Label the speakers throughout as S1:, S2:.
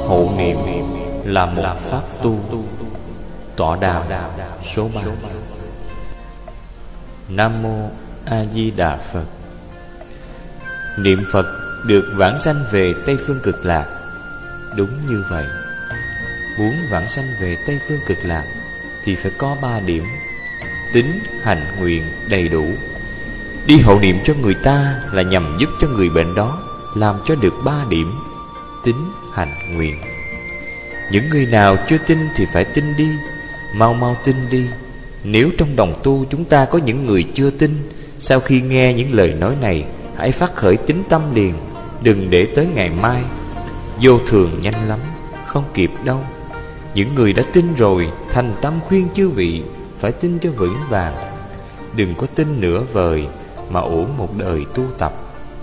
S1: Hộ niệm là một pháp tu. Tọa đàm số 3. Nam Mô A Di Đà Phật. Niệm Phật được vãng sanh về Tây Phương Cực Lạc. Đúng như vậy. Muốn vãng sanh về Tây Phương Cực Lạc thì phải có 3 điểm: tín, hành, nguyện đầy đủ. Đi hộ niệm cho người ta là nhằm giúp cho người bệnh đó làm cho được 3 điểm: tín, hành, nguyện. Những người nào chưa tin thì phải tin đi, mau mau tin đi. Nếu trong đồng tu chúng ta có những người chưa tin, sau khi nghe những lời nói này, hãy phát khởi tín tâm liền, đừng để tới ngày mai. Vô thường nhanh lắm, không kịp đâu. Những người đã tin rồi, thành tâm khuyên chư vị phải tin cho vững vàng. Đừng có tin nửa vời mà uổng một đời tu tập,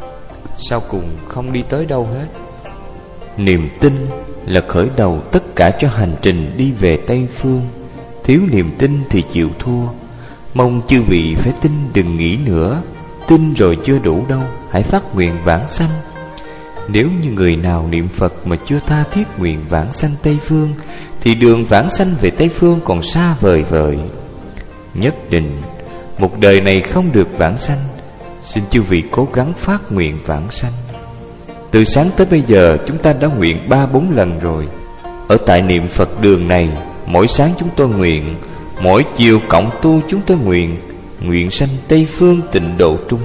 S1: sau cùng không đi tới đâu hết. Niềm tin là khởi đầu tất cả cho hành trình đi về Tây Phương. Thiếu niềm tin thì chịu thua. Mong chư vị phải tin, đừng nghĩ nữa. Tin rồi chưa đủ đâu, hãy phát nguyện vãng sanh. Nếu như người nào niệm Phật mà chưa tha thiết nguyện vãng sanh Tây Phương, thì đường vãng sanh về Tây Phương còn xa vời vợi. Nhất định một đời này không được vãng sanh. Xin chư vị cố gắng phát nguyện vãng sanh. Từ sáng tới bây giờ chúng ta đã nguyện 3-4 lần rồi. Ở tại niệm Phật đường này, mỗi sáng chúng tôi nguyện, mỗi chiều cộng tu chúng tôi nguyện, nguyện sanh Tây Phương Tịnh Độ Trung.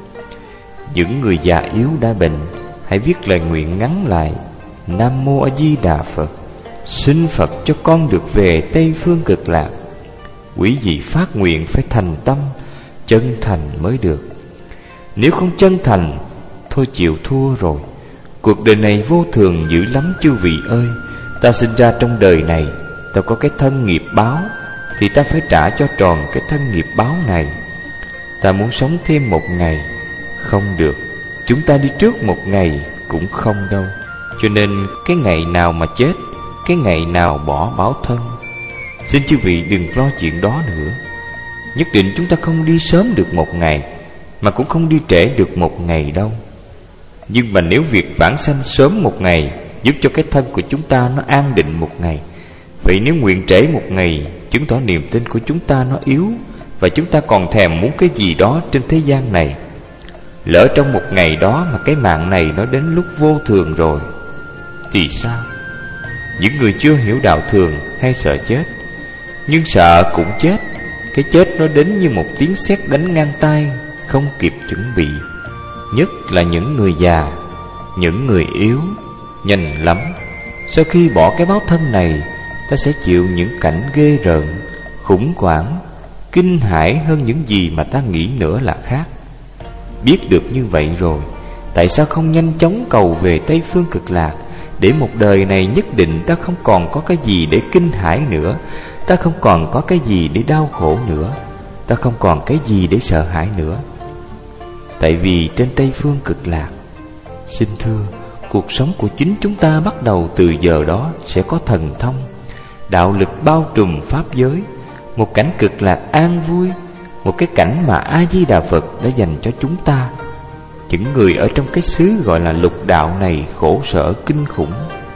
S1: Những người già yếu đã bệnh, hãy viết lời nguyện ngắn lại: Nam Mô A Di Đà Phật, xin Phật cho con được về Tây Phương Cực Lạc. Quý vị phát nguyện phải thành tâm, chân thành mới được. Nếu không chân thành, thôi chịu thua rồi. Cuộc đời này vô thường dữ lắm chư vị ơi. Ta sinh ra trong đời này, ta có cái thân nghiệp báo, thì ta phải trả cho tròn cái thân nghiệp báo này. Ta muốn sống thêm 1 ngày, không được. Chúng ta đi trước 1 ngày cũng không đâu. Cho nên cái ngày nào mà chết, cái ngày nào bỏ báo thân. Xin chư vị đừng lo chuyện đó nữa. Nhất định chúng ta không đi sớm được 1 ngày, mà cũng không đi trễ được 1 ngày đâu. Nhưng mà nếu việc vãng sanh sớm 1 ngày giúp cho cái thân của chúng ta nó an định 1 ngày, vậy nếu nguyện trễ 1 ngày, chứng tỏ niềm tin của chúng ta nó yếu, và chúng ta còn thèm muốn cái gì đó trên thế gian này. Lỡ trong 1 ngày đó mà cái mạng này nó đến lúc vô thường rồi thì sao? Những người chưa hiểu đạo thường hay sợ chết, nhưng sợ cũng chết. Cái chết nó đến như một tiếng sét đánh ngang tai, không kịp chuẩn bị. Nhất là những người già, những người yếu, nhanh lắm. Sau khi bỏ cái báo thân này, ta sẽ chịu những cảnh ghê rợn, khủng hoảng, kinh hãi hơn những gì mà ta nghĩ nữa là khác. Biết được như vậy rồi, tại sao không nhanh chóng cầu về Tây Phương Cực Lạc, để một đời này nhất định ta không còn có cái gì để kinh hãi nữa, ta không còn có cái gì để đau khổ nữa, ta không còn cái gì để sợ hãi nữa. Tại vì trên Tây Phương Cực Lạc, xin thưa, cuộc sống của chính chúng ta bắt đầu từ giờ đó sẽ có thần thông, đạo lực bao trùm pháp giới, một cảnh cực lạc an vui, một cái cảnh mà A Di Đà Phật đã dành cho chúng ta. Những người ở trong cái xứ gọi là lục đạo này khổ sở kinh khủng,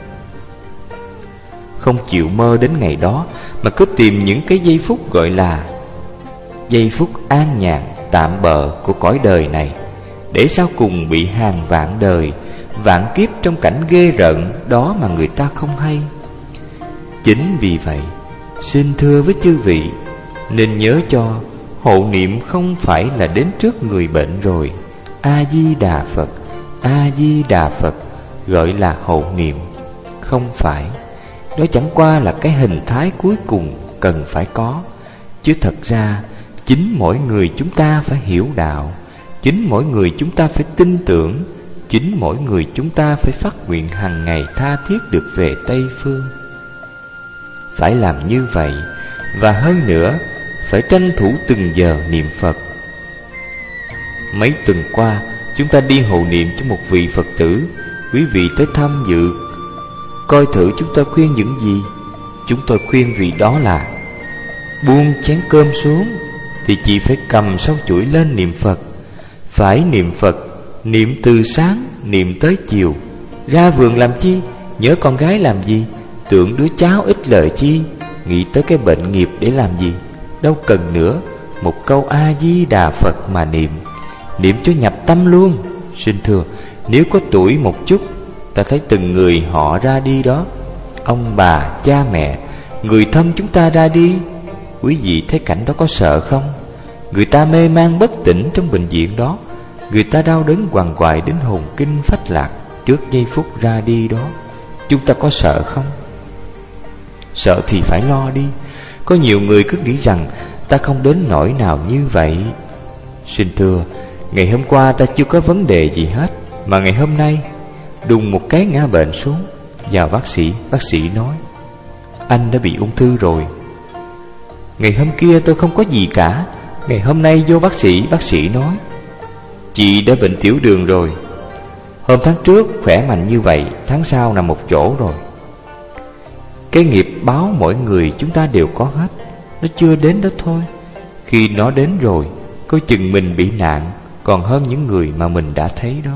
S1: không chịu mơ đến ngày đó, mà cứ tìm những cái giây phút gọi là giây phút an nhàn tạm bợ của cõi đời này, để sau cùng bị hàng vạn đời, vạn kiếp trong cảnh ghê rợn đó mà người ta không hay. Chính vì vậy, xin thưa với chư vị, nên nhớ cho hộ niệm không phải là đến trước người bệnh rồi A Di Đà Phật, A Di Đà Phật gọi là hộ niệm. Không phải. Đó chẳng qua là cái hình thái cuối cùng cần phải có. Chứ thật ra chính mỗi người chúng ta phải hiểu đạo, chính mỗi người chúng ta phải tin tưởng, chính mỗi người chúng ta phải phát nguyện hàng ngày tha thiết được về Tây Phương. Phải làm như vậy. Và hơn nữa, phải tranh thủ từng giờ niệm Phật. Mấy tuần qua, chúng ta đi hộ niệm cho một vị Phật tử. Quý vị tới tham dự, coi thử chúng tôi khuyên những gì. Chúng tôi khuyên vị đó là: buông chén cơm xuống thì chị phải cầm sâu chuỗi lên niệm Phật. Phải niệm Phật, niệm từ sáng, niệm tới chiều. Ra vườn làm chi? Nhớ con gái làm gì? Tưởng đứa cháu ít lời chi? Nghĩ tới cái bệnh nghiệp để làm gì? Đâu cần nữa. Một câu A-di-đà Phật mà niệm, niệm cho nhập tâm luôn. Xin thưa, nếu có tuổi một chút, ta thấy từng người họ ra đi đó. Ông bà, cha mẹ, người thân chúng ta ra đi. Quý vị thấy cảnh đó có sợ không? Người ta mê man bất tỉnh trong bệnh viện đó. Người ta đau đớn quằn quại đến hồn kinh phách lạc trước giây phút ra đi đó. Chúng ta có sợ không? Sợ thì phải lo đi. Có nhiều người cứ nghĩ rằng ta không đến nỗi nào như vậy. Xin thưa, ngày hôm qua ta chưa có vấn đề gì hết, mà ngày hôm nay đùng một cái ngã bệnh xuống. Vào bác sĩ nói anh đã bị ung thư rồi. Ngày hôm kia tôi không có gì cả. Ngày hôm nay vô bác sĩ nói chị đã bệnh tiểu đường rồi. Hôm tháng trước khỏe mạnh như vậy, tháng sau nằm một chỗ rồi. Cái nghiệp báo mỗi người chúng ta đều có hết. Nó chưa đến đó thôi. Khi nó đến rồi, coi chừng mình bị nạn còn hơn những người mà mình đã thấy đó.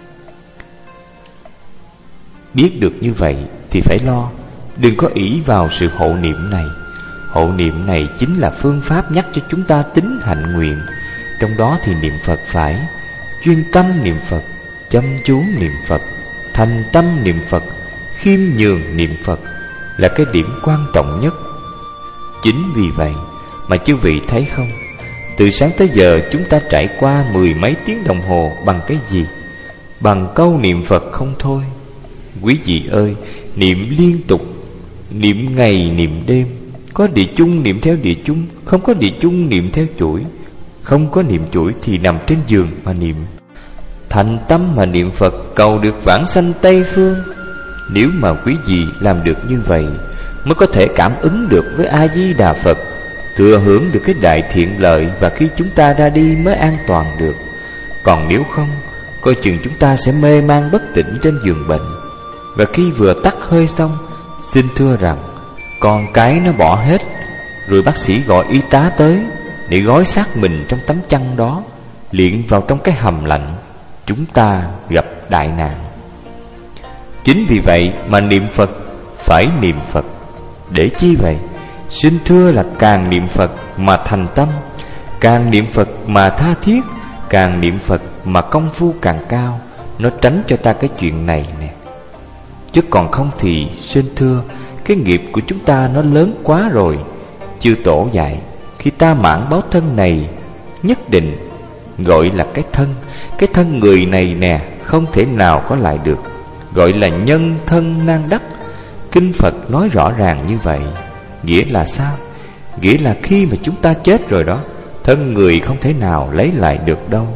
S1: Biết được như vậy thì phải lo. Đừng có ỷ vào sự hộ niệm này. Hộ niệm này chính là phương pháp nhắc cho chúng ta tín hạnh nguyện. Trong đó thì niệm Phật phải chuyên tâm niệm Phật, chăm chú niệm Phật, thành tâm niệm Phật, khiêm nhường niệm Phật là cái điểm quan trọng nhất. Chính vì vậy mà chư vị thấy không, từ sáng tới giờ chúng ta trải qua 10 mấy tiếng đồng hồ bằng cái gì? Bằng câu niệm Phật không thôi. Quý vị ơi, niệm liên tục, niệm ngày niệm đêm. Có địa chung niệm theo địa chung, không có địa chung niệm theo chuỗi. Không có niệm chuỗi thì nằm trên giường mà niệm. Thành tâm mà niệm Phật, cầu được vãng sanh Tây Phương. Nếu mà quý vị làm được như vậy, mới có thể cảm ứng được với A-di-đà Phật, thừa hưởng được cái đại thiện lợi, và khi chúng ta ra đi mới an toàn được. Còn nếu không, coi chừng chúng ta sẽ mê man bất tỉnh trên giường bệnh. Và khi vừa tắt hơi xong, xin thưa rằng con cái nó bỏ hết. Rồi bác sĩ gọi y tá tới để gói xác mình trong tấm chăn đó, liệng vào trong cái hầm lạnh. Chúng ta gặp đại nạn. Chính vì vậy mà niệm Phật phải niệm Phật. Để chi vậy? Xin thưa là càng niệm Phật mà thành tâm, càng niệm Phật mà tha thiết, càng niệm Phật mà công phu càng cao. Nó tránh cho ta cái chuyện này nè. Chứ còn không thì xin thưa, cái nghiệp của chúng ta nó lớn quá rồi. Chư Tổ dạy, khi ta mãn báo thân này, nhất định gọi là cái thân người này nè, không thể nào có lại được, gọi là nhân thân nan đắc. Kinh Phật nói rõ ràng như vậy. Nghĩa là sao? Nghĩa là khi mà chúng ta chết rồi đó, thân người không thể nào lấy lại được đâu.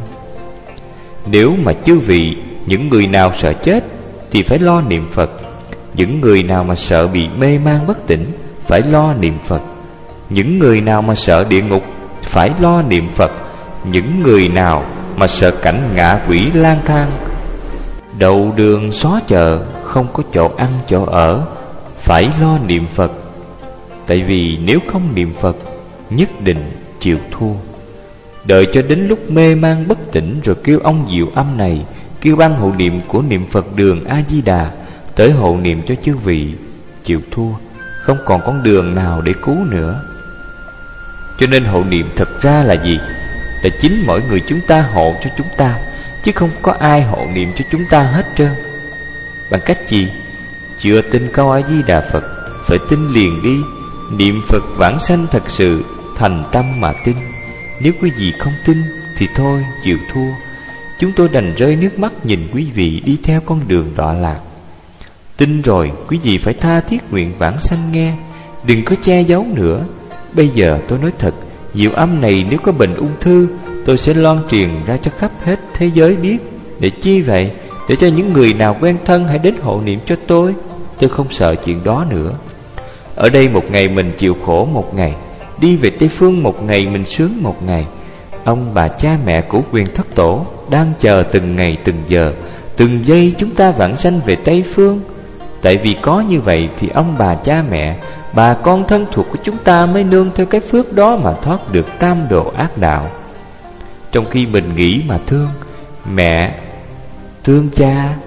S1: Nếu mà chư vị, những người nào sợ chết thì phải lo niệm Phật. Những người nào mà sợ bị mê man bất tỉnh phải lo niệm Phật. Những người nào mà sợ địa ngục phải lo niệm Phật. Những người nào mà sợ cảnh ngạ quỷ lang thang, đầu đường xó chợ, không có chỗ ăn chỗ ở, phải lo niệm Phật. Tại vì nếu không niệm Phật, nhất định chịu thua. Đợi cho đến lúc mê man bất tỉnh rồi kêu ông Diệu Âm này, kêu ban hộ niệm của niệm Phật đường A-di-đà tới hộ niệm cho chư vị, chịu thua. Không còn con đường nào để cứu nữa. Cho nên hộ niệm thật ra là gì? Là chính mỗi người chúng ta hộ cho chúng ta, chứ không có ai hộ niệm cho chúng ta hết trơn. Bằng cách gì? Chưa tin câu A-di-đà Phật, phải tin liền đi. Niệm Phật vãng sanh thật sự, thành tâm mà tin. Nếu quý vị không tin thì thôi, chịu thua. Chúng tôi đành rơi nước mắt nhìn quý vị đi theo con đường đọa lạc. Tin rồi, quý vị phải tha thiết nguyện vãng sanh nghe, đừng có che giấu nữa. Bây giờ tôi nói thật, Diệu Âm này nếu có bệnh ung thư, tôi sẽ loan truyền ra cho khắp hết thế giới biết. Để chi vậy? Để cho những người nào quen thân hãy đến hộ niệm cho tôi. Tôi không sợ chuyện đó nữa. Ở đây một ngày mình chịu khổ một ngày, đi về Tây Phương một ngày mình sướng một ngày. Ông bà cha mẹ của quyền thất tổ đang chờ từng ngày từng giờ, từng giây chúng ta vãng sanh về Tây Phương. Tại vì có như vậy thì ông bà cha mẹ, bà con thân thuộc của chúng ta mới nương theo cái phước đó mà thoát được tam độ ác đạo. Trong khi mình nghĩ mà thương mẹ, thương cha,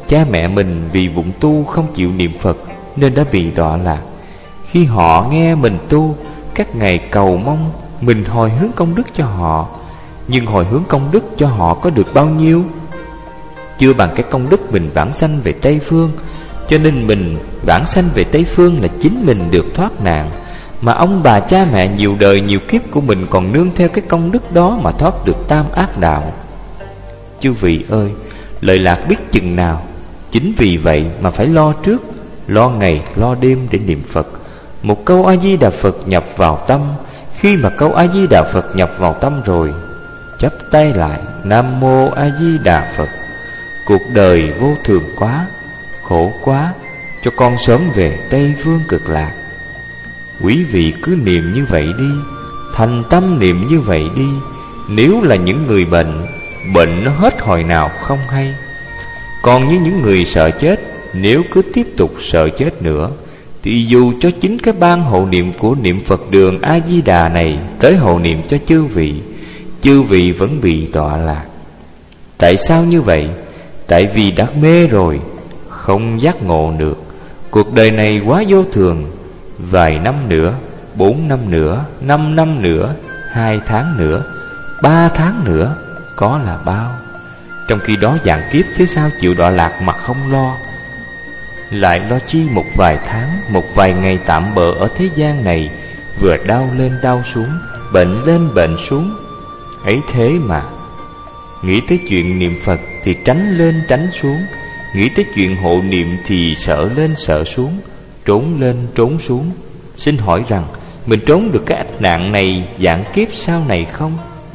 S1: cha mẹ mình vì vụng tu không chịu niệm Phật nên đã bị đọa lạc. Khi họ nghe mình tu, các ngày cầu mong mình hồi hướng công đức cho họ. Nhưng hồi hướng công đức cho họ có được bao nhiêu? Chưa bằng cái công đức mình vãng sanh về Tây Phương. Cho nên mình vãng sanh về Tây Phương là chính mình được thoát nạn, mà ông bà cha mẹ nhiều đời nhiều kiếp của mình còn nương theo cái công đức đó mà thoát được tam ác đạo. Chư vị ơi, lợi lạc biết chừng nào. Chính vì vậy mà phải lo trước, lo ngày lo đêm để niệm Phật. Một câu A Di Đà Phật nhập vào tâm. Khi mà câu A Di Đà Phật nhập vào tâm rồi, chắp tay lại, Nam Mô A Di Đà Phật. Cuộc đời vô thường quá, khổ quá, cho con sớm về Tây Phương Cực Lạc. Quý vị cứ niệm như vậy đi, thành tâm niệm như vậy đi. Nếu là những người bệnh, bệnh nó hết hồi nào không hay. Còn như những người sợ chết, nếu cứ tiếp tục sợ chết nữa, thì dù cho chính cái ban hộ niệm của niệm Phật đường A Di Đà này tới hộ niệm cho chư vị vẫn bị đọa lạc. Tại sao như vậy? Tại vì đã mê rồi, không giác ngộ được. Cuộc đời này quá vô thường. Vài năm nữa, 4 năm nữa, 5 năm nữa, 2 tháng nữa, 3 tháng nữa, có là bao? Trong khi đó vạn kiếp phía sau chịu đọa lạc mà không lo, lại lo chi một vài tháng, một vài ngày tạm bợ ở thế gian này, vừa đau lên đau xuống, bệnh lên bệnh xuống. Ấy thế mà nghĩ tới chuyện niệm Phật thì tránh lên tránh xuống, nghĩ tới chuyện hộ niệm thì sợ lên sợ xuống, trốn lên trốn xuống. Xin hỏi rằng mình trốn được cái ách nạn này vạn kiếp sau này không?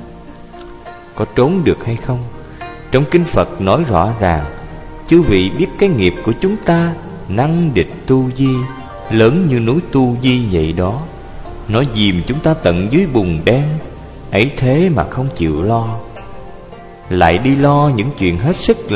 S1: Có trốn được hay không? Trong kinh Phật nói rõ ràng, chư vị biết cái nghiệp của chúng ta năng địch tu di, lớn như núi tu di vậy đó. Nó dìm chúng ta tận dưới bùn đen. Ấy thế mà không chịu lo, lại đi lo những chuyện hết sức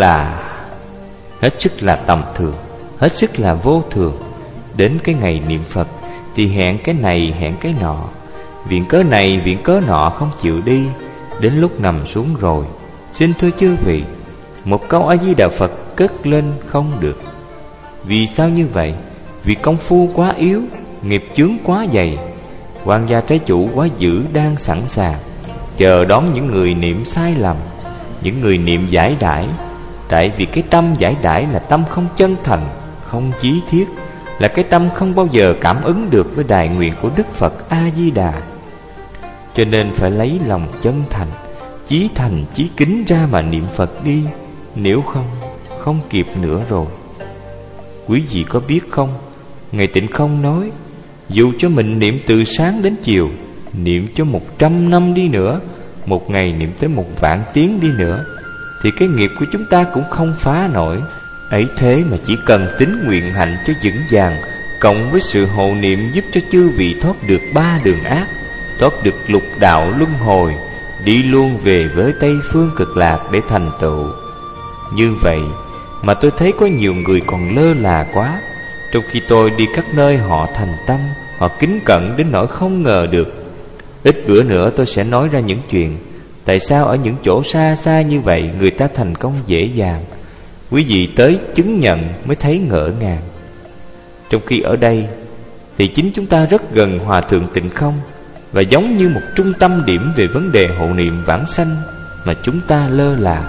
S1: là tầm thường, hết sức là vô thường. Đến cái ngày niệm Phật thì hẹn cái này hẹn cái nọ, viện cớ này viện cớ nọ không chịu đi. Đến lúc nằm xuống rồi, xin thưa chư vị, một câu A Di Đà Phật cất lên không được. Vì sao như vậy? Vì công phu quá yếu, nghiệp chướng quá dày, quan gia trái chủ quá dữ đang sẵn sàng chờ đón những người niệm sai lầm, những người niệm giải đãi. Tại vì cái tâm giải đãi là tâm không chân thành, không chí thiết, là cái tâm không bao giờ cảm ứng được với đại nguyện của Đức Phật A Di Đà. Cho nên phải lấy lòng chân thành, chí kính ra mà niệm Phật đi. Nếu không kịp nữa rồi. Quý vị có biết không, Ngài Tịnh Không nói, dù cho mình niệm từ sáng đến chiều, niệm cho 100 năm đi nữa, một ngày niệm tới 1.000 tiếng đi nữa, thì cái nghiệp của chúng ta cũng không phá nổi. Ấy thế mà chỉ cần tín nguyện hạnh cho vững vàng, cộng với sự hộ niệm giúp cho chư vị thoát được 3 đường ác, thoát được lục đạo luân hồi, đi luôn về với Tây Phương Cực Lạc để thành tựu. Như vậy mà tôi thấy có nhiều người còn lơ là quá. Trong khi tôi đi các nơi họ thành tâm, họ kính cẩn đến nỗi không ngờ được. Ít bữa nữa tôi sẽ nói ra những chuyện tại sao ở những chỗ xa xa như vậy người ta thành công dễ dàng. Quý vị tới chứng nhận mới thấy ngỡ ngàng. Trong khi ở đây thì chính chúng ta rất gần Hòa Thượng Tịnh Không, và giống như một trung tâm điểm về vấn đề hộ niệm vãng sanh mà chúng ta lơ là.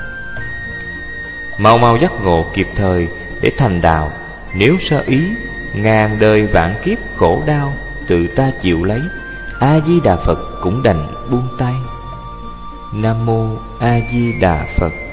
S1: Mau giác ngộ kịp thời để thành đạo. Nếu sơ ý, ngàn đời vạn kiếp khổ đau tự ta chịu lấy. A Di Đà Phật cũng đành buông tay. Nam Mô A Di Đà Phật.